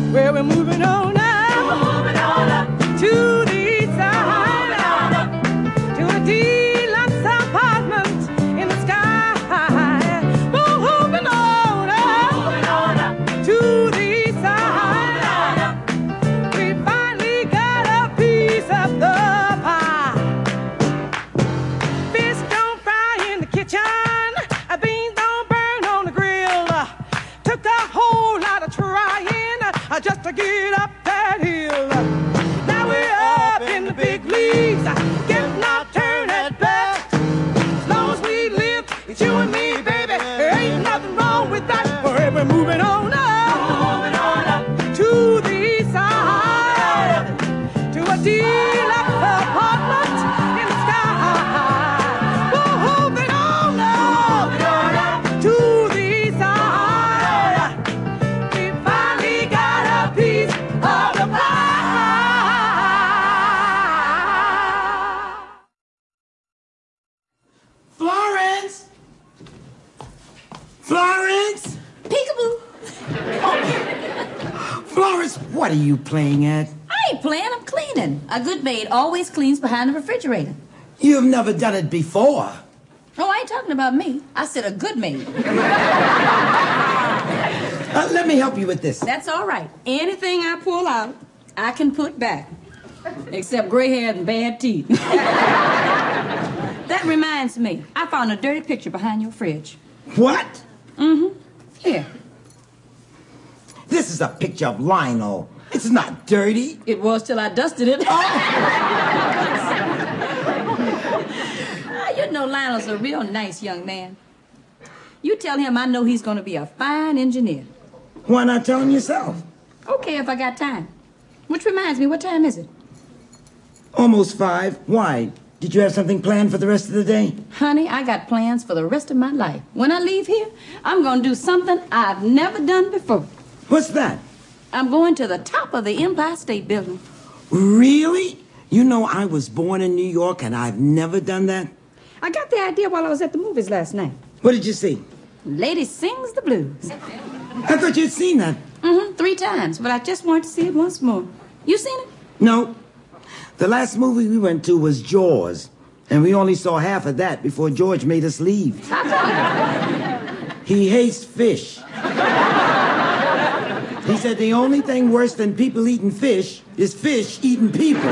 Well, we're moving on now. We're moving on up to the east side, to a deluxe apartment in the sky. We're moving on up to the east side. We finally got a piece of the pie. Fish don't fry in the kitchen. Beans don't burn on the grill. Took a whole lot of trying just to get up that hill. Now we're up in the big leagues, getting our turn at bat. As long as we live, it's you and me, baby. There ain't nothing wrong with that. We're moving on up to the east side, to a deluxe apartment in the sky. We're moving on up to the east side. We finally got a piece of the pie. Florence! Florence! Peekaboo. Florence, what are you playing at? I ain't playing, I'm cleaning. A good maid always cleans behind the refrigerator. You've never done it before. Oh, I ain't talking about me. I said a good maid. Let me help you with this. That's all right. Anything I pull out, I can put back. Except gray hair and bad teeth. That reminds me. I found a dirty picture behind your fridge. What? Mm-hmm. Here. This is a picture of Lionel. It's not dirty. It was till I dusted it. You know Lionel's a real nice young man. You tell him I know he's going to be a fine engineer. Why not tell him yourself? Okay, if I got time. Which reminds me, what time is it? Almost 5. Why? Did you have something planned for the rest of the day? Honey, I got plans for the rest of my life. When I leave here, I'm going to do something I've never done before. What's that? I'm going to the top of the Empire State Building. Really? You know I was born in New York and I've never done that? I got the idea while I was at the movies last night. What did you see? Lady Sings the Blues. I thought you'd seen that. 3 times, but I just wanted to see it once more. You seen it? No. The last movie we went to was Jaws, and we only saw half of that before George made us leave. He hates fish. He said the only thing worse than people eating fish is fish eating people.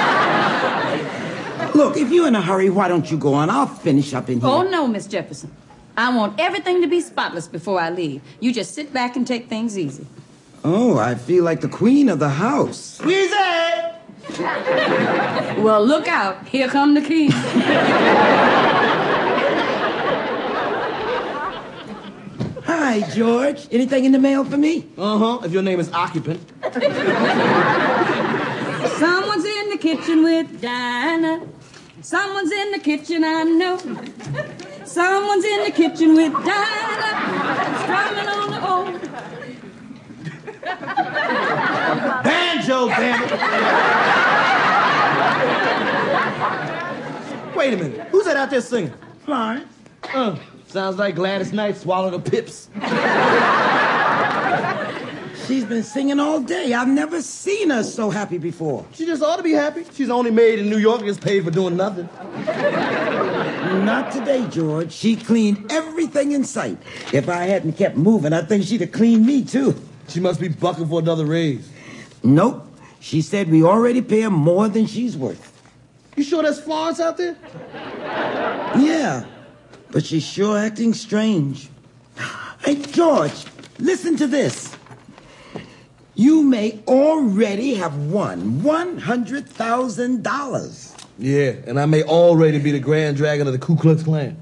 Look, if you're in a hurry, why don't you go on? I'll finish up in here. Oh, no, Miss Jefferson. I want everything to be spotless before I leave. You just sit back and take things easy. Oh, I feel like the queen of the house. Squeeze it! Well, look out. Here come the king. Hi, George. Anything in the mail for me? If your name is Occupant. Someone's in the kitchen with Dinah. Someone's in the kitchen, I know. Someone's in the kitchen with Dinah. Strumming on the old. Banjo, damn it! Wait a minute. Who's that out there singing? Florence. Sounds like Gladys Knight swallowed her pips. She's been singing all day. I've never seen her so happy before. She just ought to be happy. She's only made in New York and gets paid for doing nothing. Not today, George. She cleaned everything in sight. If I hadn't kept moving, I think she'd have cleaned me, too. She must be bucking for another raise. Nope. She said we already pay her more than she's worth. You sure there's Florence out there? Yeah, but she's sure acting strange. Hey, George, listen to this. You may already have won $100,000. Yeah, and I may already be the Grand Dragon of the Ku Klux Klan.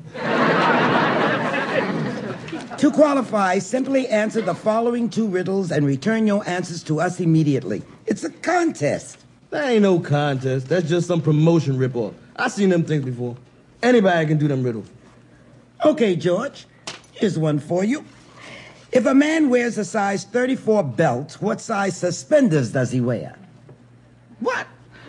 To qualify, simply answer the following 2 riddles and return your answers to us immediately. It's a contest. That ain't no contest. That's just some promotion ripoff. I've seen them things before. Anybody can do them riddles. Okay, George. Here's one for you. If a man wears a size 34 belt, what size suspenders does he wear? What?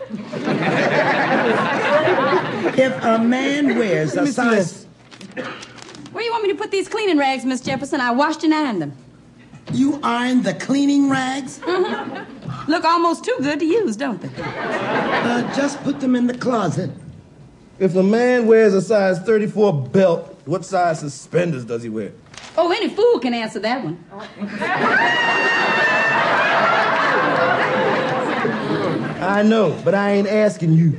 If a man wears a size... Where you want me to put these cleaning rags, Miss Jefferson? I washed and ironed them. You iron the cleaning rags? Mm-hmm. Look almost too good to use, don't they? Just put them in the closet. If a man wears a size 34 belt, what size suspenders does he wear? Oh, any fool can answer that one. I know, but I ain't asking you.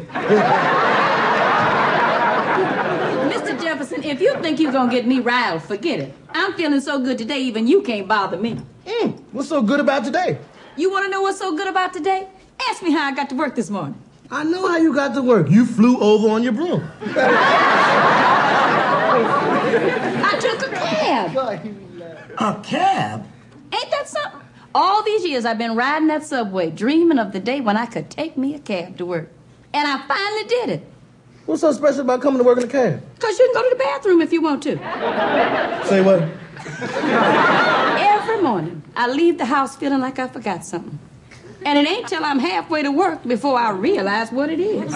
Mr. Jefferson, if you think you're gonna get me riled, forget it. I'm feeling so good today, even you can't bother me. What's so good about today? You want to know what's so good about today? Ask me how I got to work this morning. I know how you got to work. You flew over on your broom. I took a cab. A cab? Ain't that something? All these years I've been riding that subway, dreaming of the day when I could take me a cab to work. And I finally did it. What's so special about coming to work in a cab? Because you can go to the bathroom if you want to. Say what? Every morning, I leave the house feeling like I forgot something. And it ain't till I'm halfway to work before I realize what it is.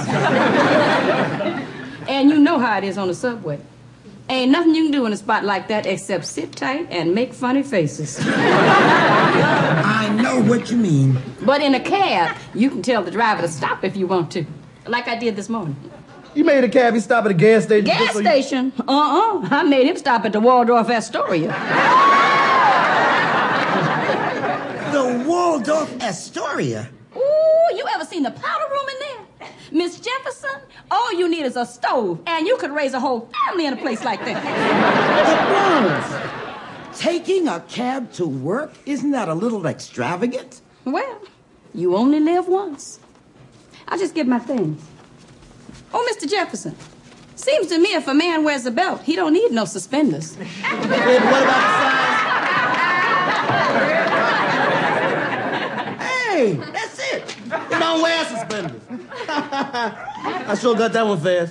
And you know how it is on the subway. Ain't nothing you can do in a spot like that except sit tight and make funny faces. I know what you mean. But in a cab, you can tell the driver to stop if you want to. Like I did this morning. You made a cabbie stop at a gas station? Gas station? I made him stop at the Waldorf Astoria. The Waldorf Astoria? Ooh, you ever seen the powder room in there? Miss Jefferson, all you need is a stove, and you could raise a whole family in a place like that. Taking a cab to work? Isn't that a little extravagant? Well, you only live once. I'll just get my things. Oh, Mr. Jefferson, seems to me if a man wears a belt, he don't need no suspenders. Yeah, but what about the size? Hey, that's it. You don't wear suspenders. I sure got that one fast.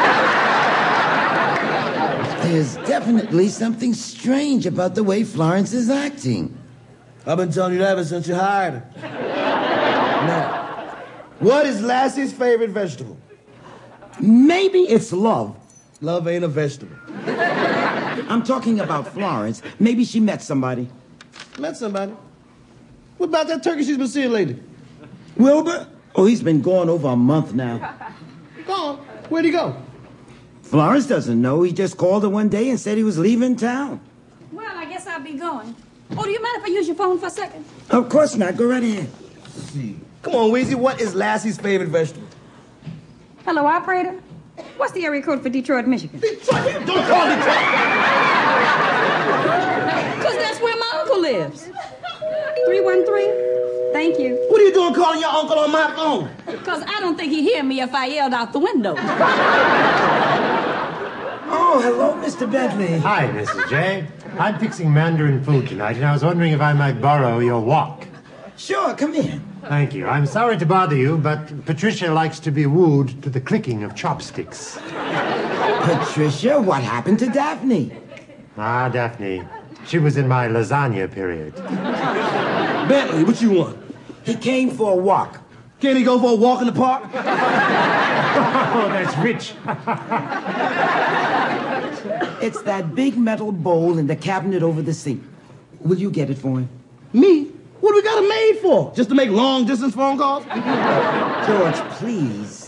There's definitely something strange about the way Florence is acting. I've been telling you that ever since you hired her. Now, what is Lassie's favorite vegetable? Maybe it's love. Love ain't a vegetable. I'm talking about Florence. Maybe she met somebody. Met somebody? What about that turkey she's been seeing lately? Wilbur? Oh, he's been gone over a month now. Gone? Where'd he go? Florence doesn't know. He just called her one day and said he was leaving town. Well, I guess I'll be going. Oh, do you mind if I use your phone for a second? Of course not. Go right ahead. See. Come on, Weezy. What is Lassie's favorite vegetable? Hello, operator. What's the area code for Detroit, Michigan? Detroit? Don't call Detroit! Because that's where my uncle lives. 313. Thank you. What are you doing calling your uncle on my phone? Because I don't think he'd hear me if I yelled out the window. Oh, hello, Mr. Bentley. Hi, Mrs. J. I'm fixing Mandarin food tonight, and I was wondering if I might borrow your wok. Sure, come in. Thank you. I'm sorry to bother you, but Patricia likes to be wooed to the clicking of chopsticks. Patricia, what happened to Daphne? Ah, Daphne. She was in my lasagna period. Bentley, what you want? He came for a walk. Can't he go for a walk in the park? Oh, that's rich. It's that big metal bowl in the cabinet over the sink. Will you get it for him? Me? What do we got it made for? Just to make long-distance phone calls? George, please.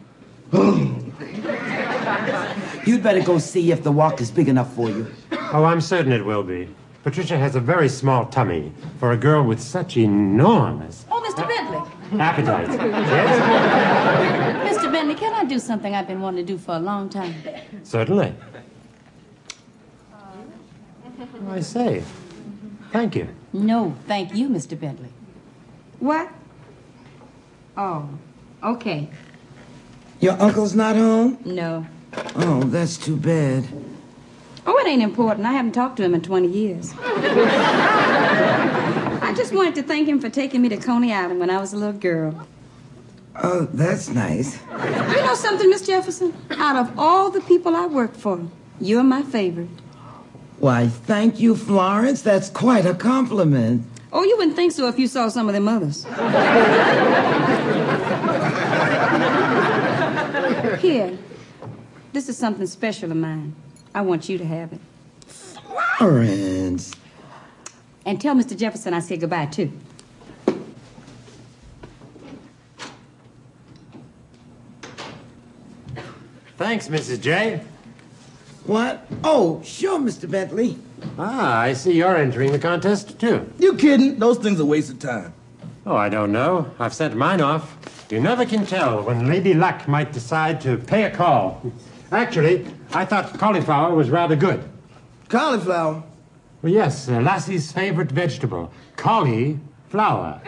You'd better go see if the walk is big enough for you. Oh, I'm certain it will be. Patricia has a very small tummy for a girl with such enormous... Oh, Mr. Bentley. appetite. Yes? Mr. Bentley, can I do something I've been wanting to do for a long time? Certainly. I say, thank you. No, thank you, Mr. Bentley. What? Oh, okay. Your uncle's not home? No. Oh, that's too bad. Oh, it ain't important. I haven't talked to him in 20 years. I just wanted to thank him for taking me to Coney Island when I was a little girl. Oh, that's nice. You know something, Miss Jefferson? Out of all the people I work for, you're my favorite. Why, thank you, Florence. That's quite a compliment. Oh, you wouldn't think so if you saw some of them others. Here, this is something special of mine. I want you to have it. Florence. And tell Mr. Jefferson I say goodbye, too. Thanks, Mrs. J. What? Oh, sure, Mr. Bentley. Ah, I see you're entering the contest, too. You kidding? Those things are a waste of time. Oh, I don't know. I've sent mine off. You never can tell when Lady Luck might decide to pay a call. Actually, I thought cauliflower was rather good. Cauliflower? Well, yes, Lassie's favorite vegetable, cauliflower.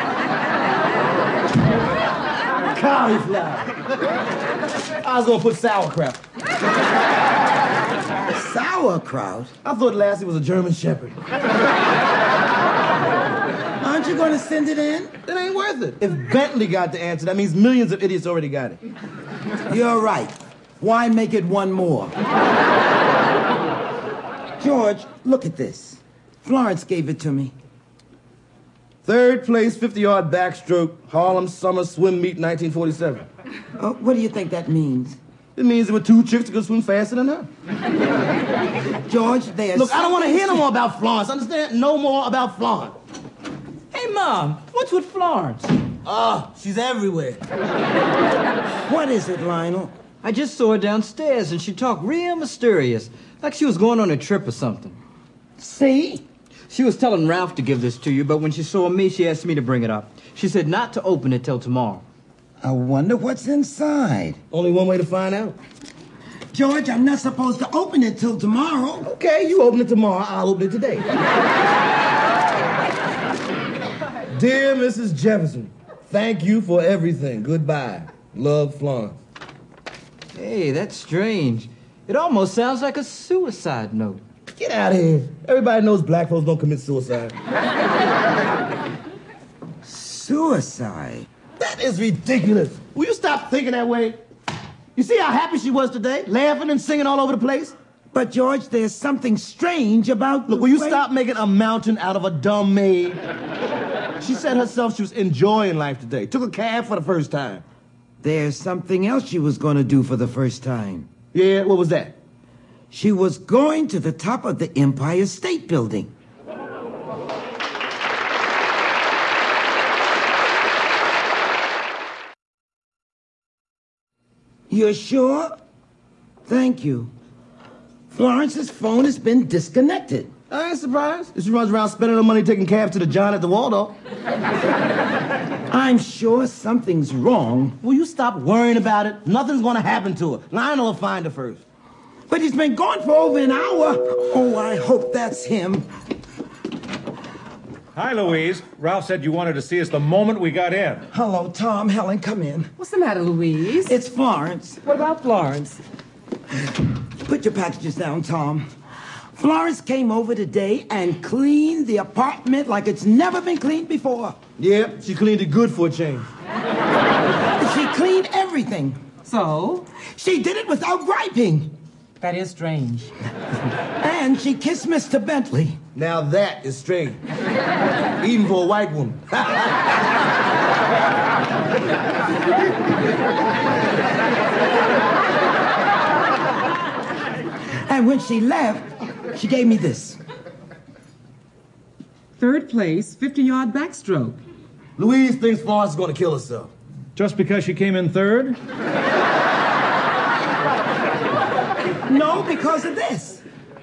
Cauliflower. I was gonna put sauerkraut. Sauerkraut? I thought Lassie was a German shepherd. Aren't you going to send it in? It ain't worth it. If Bentley got the answer, that means millions of idiots already got it. You're right. Why make it one more? George, look at this. Florence gave it to me. 3rd place, 50-yard backstroke, Harlem Summer Swim Meet, 1947. What do you think that means? It means there were 2 chicks that could swim faster than her. George, there's... Look, I don't want to hear no more about Florence, understand? No more about Florence. Hey, Mom, what's with Florence? She's everywhere. What is it, Lionel? I just saw her downstairs, and she talked real mysterious, like she was going on a trip or something. See? She was telling Ralph to give this to you, but when she saw me, she asked me to bring it up. She said not to open it till tomorrow. I wonder what's inside. Only one way to find out. George, I'm not supposed to open it till tomorrow. Okay, you open it tomorrow, I'll open it today. Dear Mrs. Jefferson, thank you for everything. Goodbye. Love, Florence. Hey, that's strange. It almost sounds like a suicide note. Get out of here. Everybody knows black folks don't commit suicide. Suicide? That is ridiculous. Will you stop thinking that way? You see how happy she was today? Laughing and singing all over the place? But, George, there's something strange about... Look, will you stop making a mountain out of a dumb maid? She said herself she was enjoying life today. Took a cab for the first time. There's something else she was going to do for the first time. Yeah, what was that? She was going to the top of the Empire State Building. You're sure? Thank you. Florence's phone has been disconnected. I ain't surprised. She runs around spending her money taking cabs to the John at the Waldorf. I'm sure something's wrong. Will you stop worrying about it? Nothing's gonna happen to her. Lionel will find her first. But he's been gone for over an hour. Oh, I hope that's him. Hi, Louise. Ralph said you wanted to see us the moment we got in. Hello, Tom. Helen, come in. What's the matter, Louise? It's Florence. What about Florence? Put your packages down, Tom. Florence came over today and cleaned the apartment like it's never been cleaned before. Yeah, she cleaned it good for a change. She cleaned everything. So? She did it without griping. That is strange. And she kissed Mr. Bentley. Now that is strange. Even for a white woman. And when she left, she gave me this. 3rd place, 50-yard backstroke. Louise thinks Florence is going to kill herself. Just because she came in 3rd? No, because of this.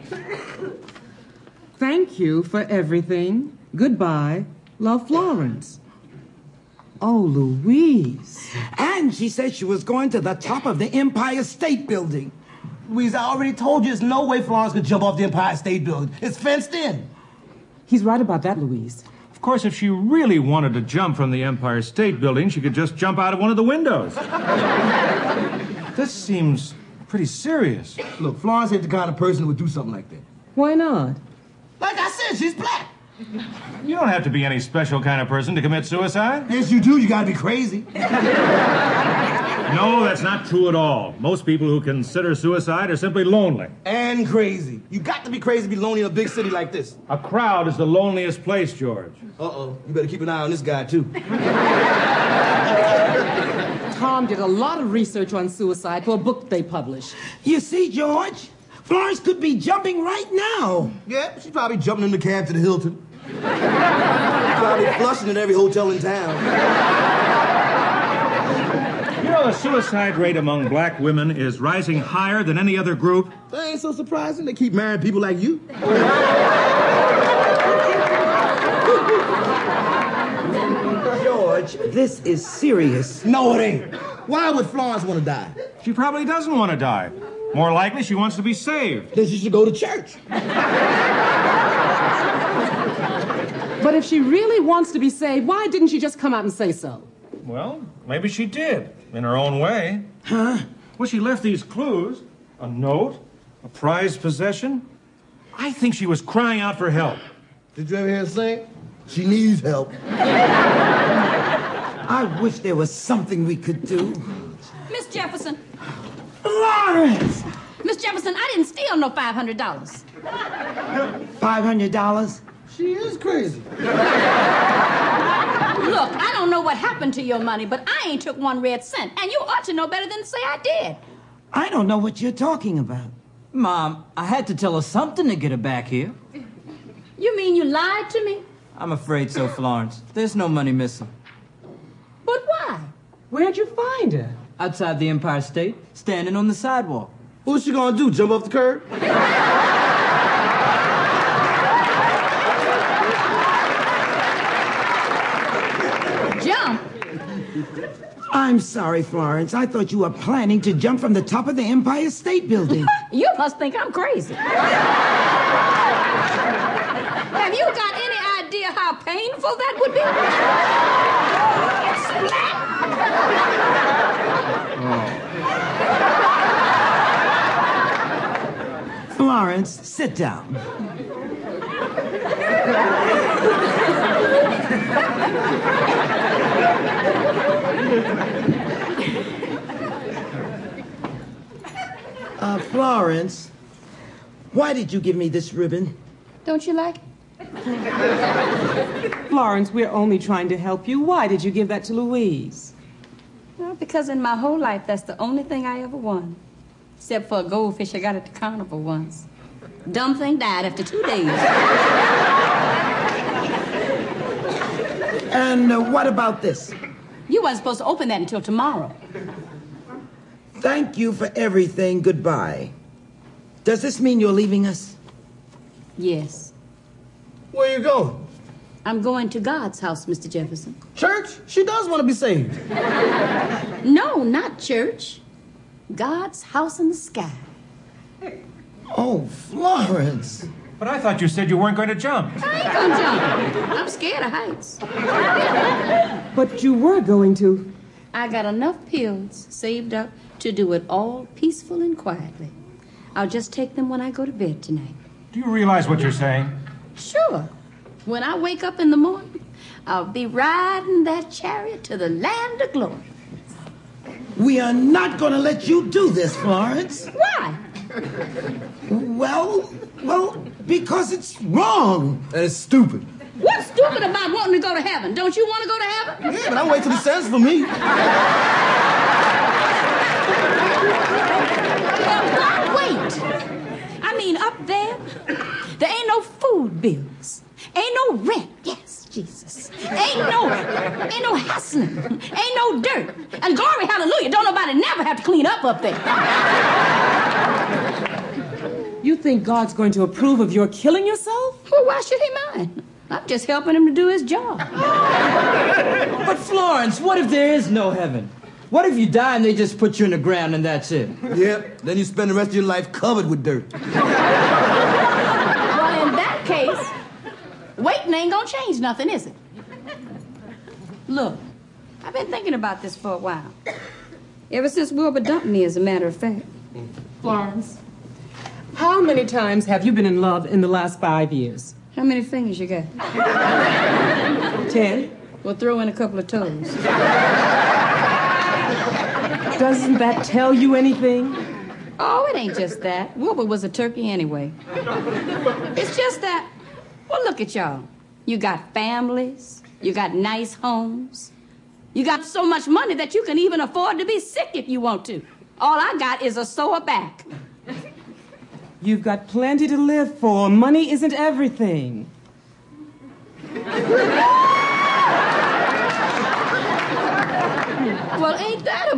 Thank you for everything. Goodbye. Love, Florence. Oh, Louise. And she said she was going to the top of the Empire State Building. Louise, I already told you there's no way Florence could jump off the Empire State Building. It's fenced in. He's right about that, Louise. Of course, if she really wanted to jump from the Empire State Building, she could just jump out of one of the windows. This seems pretty serious. Look, Florence ain't the kind of person who would do something like that. Why not? Like I said, she's black. You don't have to be any special kind of person to commit suicide. Yes, you do. You gotta be crazy. No, that's not true at all. Most people who consider suicide are simply lonely. And crazy. You got to be crazy to be lonely in a big city like this. A crowd is the loneliest place, George. Uh-oh. You better keep an eye on this guy, too. Tom did a lot of research on suicide for a book they published. You see, George? Florence could be jumping right now. Yeah, she's probably jumping in the cab to the Hilton. Probably flushing in every hotel in town. You know, the suicide rate among black women is rising higher than any other group. That ain't so surprising. They keep marrying people like you. George, this is serious. No, it ain't. Why would Florence want to die? She probably doesn't want to die. More likely, she wants to be saved. Then she should go to church. But if she really wants to be saved, why didn't she just come out and say so? Well, maybe she did, in her own way. Huh? Well, she left these clues. A note, a prized possession. I think she was crying out for help. Did you ever hear her sing? She needs help. I wish there was something we could do. Miss Jefferson. Florence! Miss Jefferson, I didn't steal no $500. $500? She is crazy. Look, I don't know what happened to your money, but I ain't took one red cent, and you ought to know better than to say I did. I don't know what you're talking about. Mom, I had to tell her something to get her back here. You mean you lied to me? I'm afraid so, Florence. There's no money missing. But why? Where'd you find her? Outside the Empire State, standing on the sidewalk. What's she gonna do, jump off the curb? Jump? I'm sorry, Florence. I thought you were planning to jump from the top of the Empire State Building. You must think I'm crazy. Have you got any idea how painful that would be? Splat! Florence, sit down. Florence, why did you give me this ribbon? Don't you like it? Florence, we're only trying to help you. Why did you give that to Louise? Well, because in my whole life, that's the only thing I ever won. Except for a goldfish I got at the carnival once. Dumb thing died after 2 days. And what about this? You weren't supposed to open that until tomorrow. Thank you for everything. Goodbye. Does this mean you're leaving us? Yes. Where you going? I'm going to God's house, Mr. Jefferson. Church? She does want to be saved. No, not church. God's house in the sky. Oh, Florence. But I thought you said you weren't going to jump. I ain't gonna jump. I'm scared of heights. But you were going to. I got enough pills saved up to do it all peaceful and quietly. I'll just take them when I go to bed tonight. Do you realize what you're saying? Sure. When I wake up in the morning, I'll be riding that chariot to the land of glory. We are not going to let you do this, Florence. Why? Well, because it's wrong. And it's stupid. What's stupid about wanting to go to heaven? Don't you want to go to heaven? Yeah, but I'm waiting till he says for me. Well, wait. I mean, up there ain't no food bills. Ain't no rent. Yes, Jesus. Ain't no hassling. Ain't no dirt. And glory, hallelujah, don't nobody never have to clean up there. You think God's going to approve of your killing yourself? Well, why should he mind? I'm just helping him to do his job. But Florence, what if there is no heaven? What if you die and they just put you in the ground and that's it? Yep, then you spend the rest of your life covered with dirt. Well, in that case, waiting ain't gonna change nothing, is it? Look, I've been thinking about this for a while. Ever since Wilbur dumped me, as a matter of fact. Florence, how many times have you been in love in the last 5 years? How many fingers you got? 10. We'll throw in a couple of toes. Doesn't that tell you anything? Oh, it ain't just that. Wilbur was a turkey anyway. It's just that, well, look at y'all. You got families. You got nice homes. You got so much money that you can even afford to be sick if you want to. All I got is a sore back. You've got plenty to live for. Money isn't everything.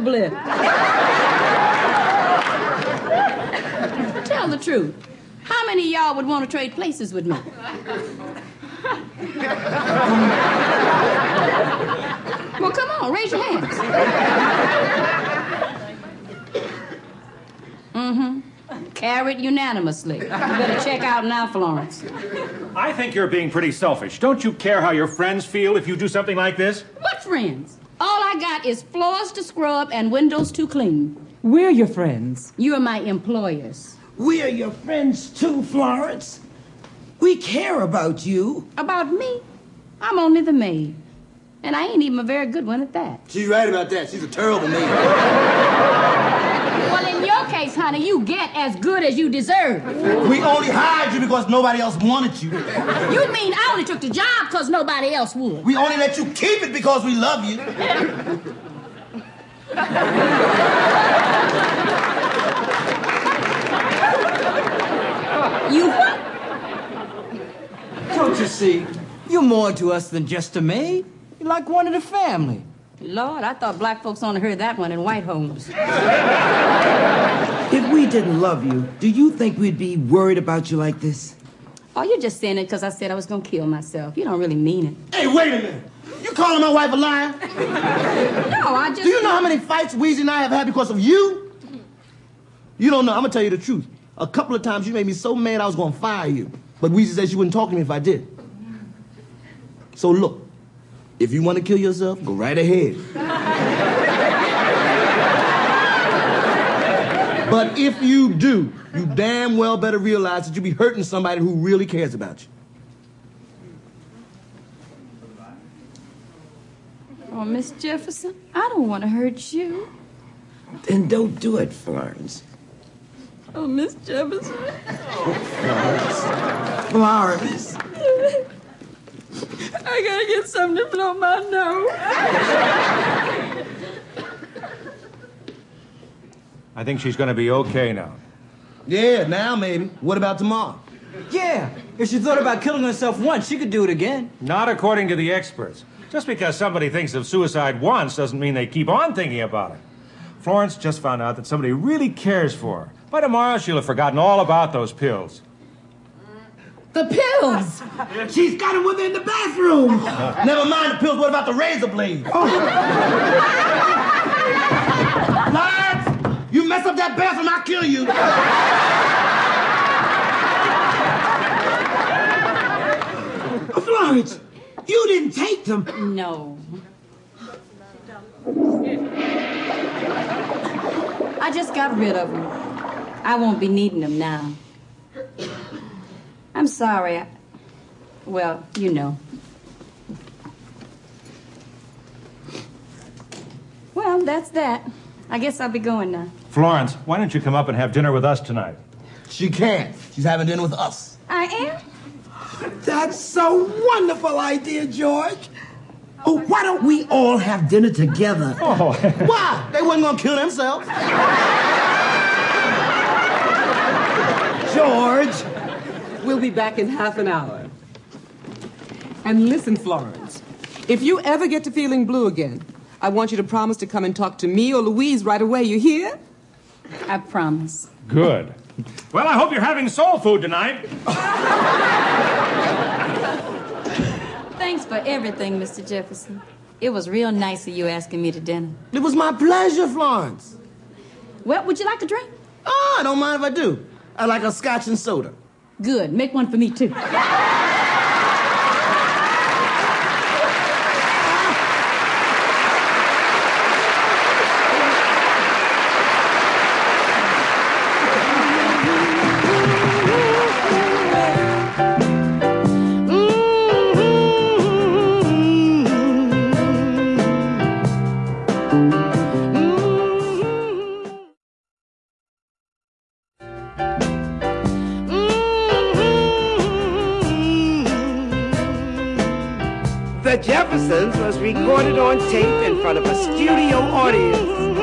blip. Tell the truth. How many of y'all would want to trade places with me? Well, come on, raise your hands. Carried unanimously. You better check out now, Florence. I think you're being pretty selfish. Don't you care how your friends feel if you do something like this? What friends? All I got is floors to scrub and windows to clean. We're your friends. You are my employers. We are your friends too, Florence. We care about you. About me? I'm only the maid. And I ain't even a very good one at that. She's right about that. She's a terrible maid. Well, in your case, honey, you get as good as you deserve. We only hired you because nobody else wanted you. You mean I only took the job because nobody else would? We only let you keep it because we love you. You what? Don't you see? You're more to us than just a maid. You're like one of the family. Lord, I thought black folks only heard that one in white homes. If we didn't love you, do you think we'd be worried about you like this? Oh, you're just saying it because I said I was going to kill myself. You don't really mean it. Hey, wait a minute. You calling my wife a liar? No, I just... Do you know how many fights Weezy and I have had because of you? You don't know. I'm going to tell you the truth. A couple of times you made me so mad I was going to fire you. But Weezy said she wouldn't talk to me if I did. So look, if you want to kill yourself, go right ahead. But if you do, you damn well better realize that you'll be hurting somebody who really cares about you. Oh, Miss Jefferson, I don't want to hurt you. Then don't do it, Florence. Oh, Miss Jefferson. Florence. I gotta get something to blow my nose. I think she's going to be okay now. Yeah, now maybe. What about tomorrow? Yeah, if she thought about killing herself once, she could do it again. Not according to the experts. Just because somebody thinks of suicide once doesn't mean they keep on thinking about it. Florence just found out that somebody really cares for her. By tomorrow, she'll have forgotten all about those pills. The pills! She's got them with her in the bathroom. Never mind the pills. What about the razor blade? Florence! You mess up that bathroom, I'll kill you. Florence, you didn't take them. No. I just got rid of them. I won't be needing them now. I'm sorry. Well, you know. Well, that's that. I guess I'll be going now. Florence, why don't you come up and have dinner with us tonight? She can't. She's having dinner with us. I am? That's so wonderful idea, George. Oh, why don't we all have dinner together? Oh. Why? They wasn't gonna kill themselves. George. We'll be back in half an hour. And listen, Florence, if you ever get to feeling blue again, I want you to promise to come and talk to me or Louise right away. You hear? I promise. Good. Well, I hope you're having soul food tonight. Thanks for everything, Mr. Jefferson. It was real nice of you asking me to dinner. It was my pleasure, Florence. Well, would you like a drink? Oh, I don't mind if I do. I like a scotch and soda. Good. Make one for me, too. The Jeffersons was recorded on tape in front of a studio audience.